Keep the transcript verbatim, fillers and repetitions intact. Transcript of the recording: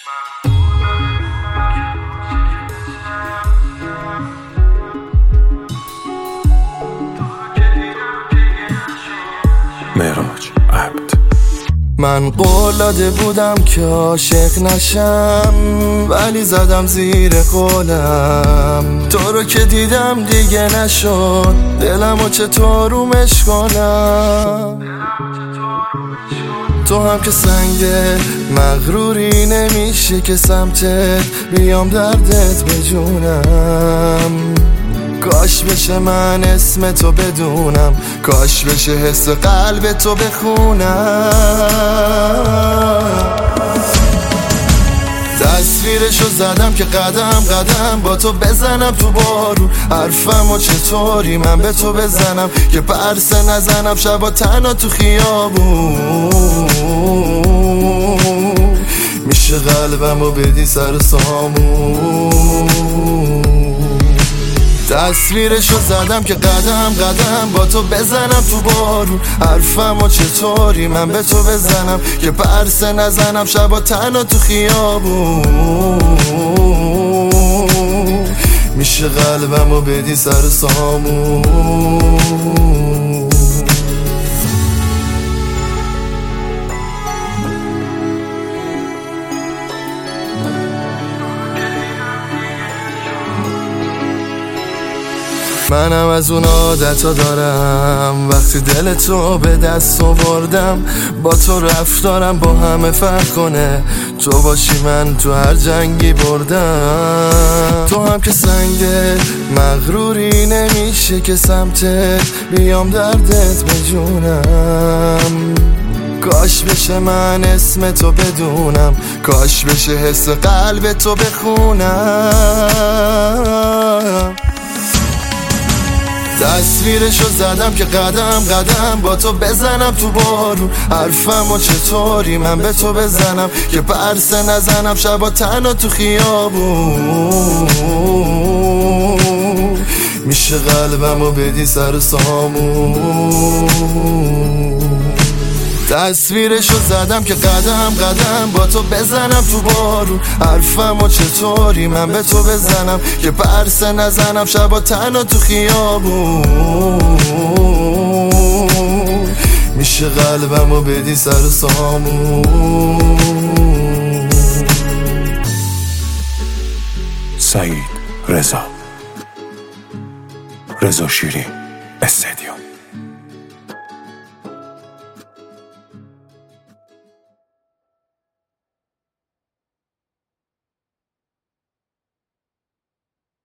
معراج عبد. من قول داده بودم که عاشق نشم، ولی زدم زیر قولم. تو رو که دیدم دیگه نشد، دلمو چطورومش کنم. تو هم که سنگه مغروری، نمیشه که سمتت بیام دردت بجونم. کاش بشه من اسم تو بدونم، کاش بشه حس قلب تو بخونم. تصویرشو زدم که قدم قدم با تو بزنم تو بارون. حرفمو چطوری من به تو بزنم که پرسه نزنم شبا تنها تو خیابون. میشه قلبمو بدی سر سامون. تصویرشو زدم که قدم قدم با تو بزنم تو بارون. حرفمو چطوری من به تو بزنم که پرسه نزنم شبا تنها تو خیابون. میشه قلبمو بدی سر سامون. منم از اون عادتا دارم، وقتی دل تو به دست آوردم با تو رفتارم با همه فرق کنه. تو باشی من تو هر جنگی بردم. تو هم که سنگه مغروری، نمیشه که سمتت بیام دردت بجونم. کاش بشه من اسم تو بدونم، کاش بشه حس قلب تو بخونم. تصویرشو زدم که قدم قدم با تو بزنم تو بارون. حرفمو چطوری من به تو بزنم که پرسه نزنم شبا تنها تو خیابون. میشه قلبمو بدی سر سامون. تصویرشو زدم که قدم قدم با تو بزنم تو بارون. حرفمو چطوری من به تو بزنم که پرسه نزنم شبا تنها تو خیابون. میشه قلبمو بدی سر سامون. سعید رضا، رضا شیرین استدیوم.